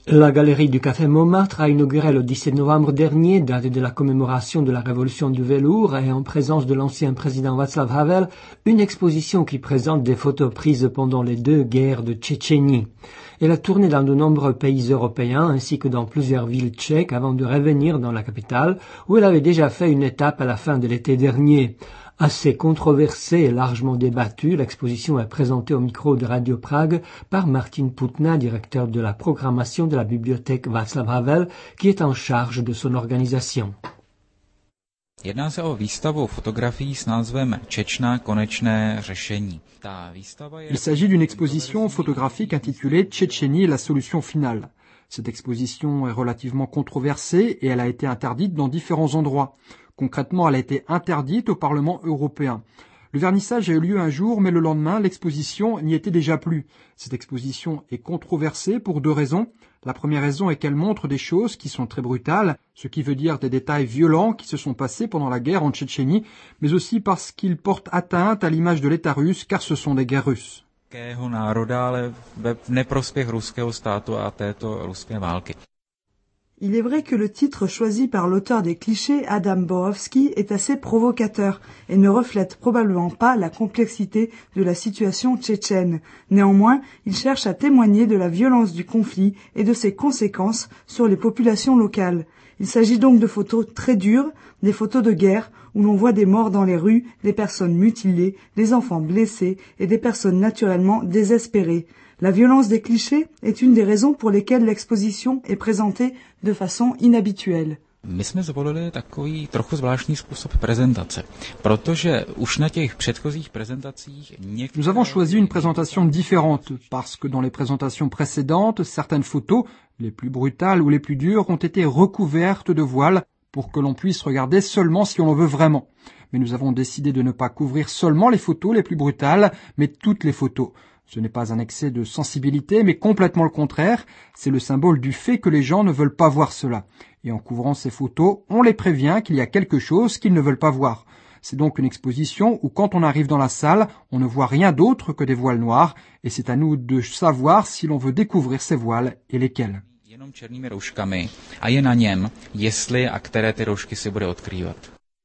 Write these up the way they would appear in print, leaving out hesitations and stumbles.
La galerie du Café Montmartre a inauguré le 17 novembre dernier, date de la commémoration de la Révolution du velours et en présence de l'ancien président Václav Havel, une exposition qui présente des photos prises pendant les 2 guerres de Tchétchénie. Elle a tourné dans de nombreux pays européens ainsi que dans plusieurs villes tchèques avant de revenir dans la capitale où elle avait déjà fait une étape à la fin de l'été dernier. Assez controversée et largement débattue, l'exposition est présentée au micro de Radio Prague par Martin Putna, directeur de la programmation de la bibliothèque Václav Havel, qui est en charge de son organisation. Jedná se o výstavu fotografií s názvem Čečna konečné řešení. Il s'agit d'une exposition photographique intitulée Tchétchénie, la solution finale. Cette exposition est relativement controversée et elle a été interdite dans différents endroits. Concrètement, elle a été interdite au Parlement européen. Le vernissage a eu lieu un jour, mais le lendemain, l'exposition n'y était déjà plus. Cette exposition est controversée pour 2 raisons. La première raison est qu'elle montre des choses qui sont très brutales, ce qui veut dire des détails violents qui se sont passés pendant la guerre en Tchétchénie, mais aussi parce qu'ils portent atteinte à l'image de l'État russe, car ce sont des guerres russes. Il est vrai que le titre choisi par l'auteur des clichés, Adam Borowski, est assez provocateur et ne reflète probablement pas la complexité de la situation tchétchène. Néanmoins, il cherche à témoigner de la violence du conflit et de ses conséquences sur les populations locales. Il s'agit donc de photos très dures, des photos de guerre où l'on voit des morts dans les rues, des personnes mutilées, des enfants blessés et des personnes naturellement désespérées. La violence des clichés est une des raisons pour lesquelles l'exposition est présentée de façon inhabituelle. My jsme zvolili takový trochu zvláštní způsob prezentace, protože už na těch předchozích prezentacích Nous avons choisi une présentation différente parce que dans les présentations précédentes, certaines photos, les plus brutales ou les plus dures, ont été recouvertes de voiles pour que l'on puisse regarder seulement si on le veut vraiment. Mais nous avons décidé de ne pas couvrir seulement les photos les plus brutales, mais toutes les photos. Ce n'est pas un excès de sensibilité, mais complètement le contraire. C'est le symbole du fait que les gens ne veulent pas voir cela. Et en couvrant ces photos, on les prévient qu'il y a quelque chose qu'ils ne veulent pas voir. C'est donc une exposition où quand on arrive dans la salle, on ne voit rien d'autre que des voiles noirs, et c'est à nous de savoir si l'on veut découvrir ces voiles et lesquels. Jenom černými rouškami a je na něm, jestli a které ty roušky si bude odkrývat.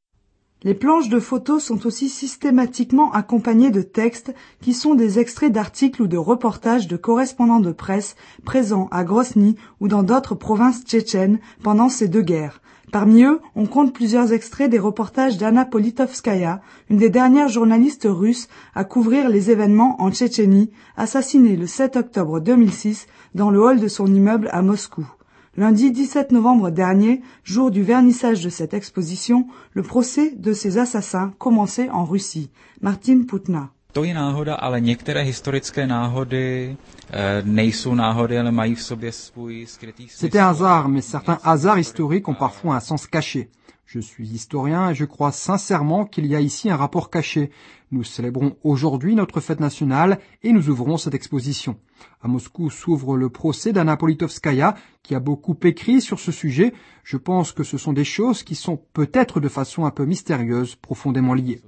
Les planches de photos sont aussi systématiquement accompagnées de textes qui sont des extraits d'articles ou de reportages de correspondants de presse présents à Grozny ou dans d'autres provinces tchétchènes pendant ces 2 guerres. Parmi eux, on compte plusieurs extraits des reportages d'Anna Politovskaya, une des dernières journalistes russes à couvrir les événements en Tchétchénie, assassinée le 7 octobre 2006 dans le hall de son immeuble à Moscou. Lundi 17 novembre dernier, jour du vernissage de cette exposition, le procès de ces assassins commençait en Russie. Martin Putna. To je náhoda, ale některé historické náhody nejsou náhody, ale mají v sobě svůj skrytý smysl. C'est un hasard, mais certains hasards historiques ont parfois un sens caché. Je suis historien et je crois sincèrement qu'il y a ici un rapport caché. Nous célébrons aujourd'hui notre fête nationale et nous ouvrons cette exposition. À Moscou s'ouvre le procès d'Anna Politovskaya qui a beaucoup écrit sur ce sujet. Je pense que ce sont des choses qui sont peut-être de façon un peu mystérieuse, profondément liées.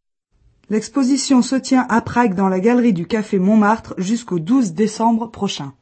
L'exposition se tient à Prague dans la galerie du Café Montmartre jusqu'au 12 décembre prochain.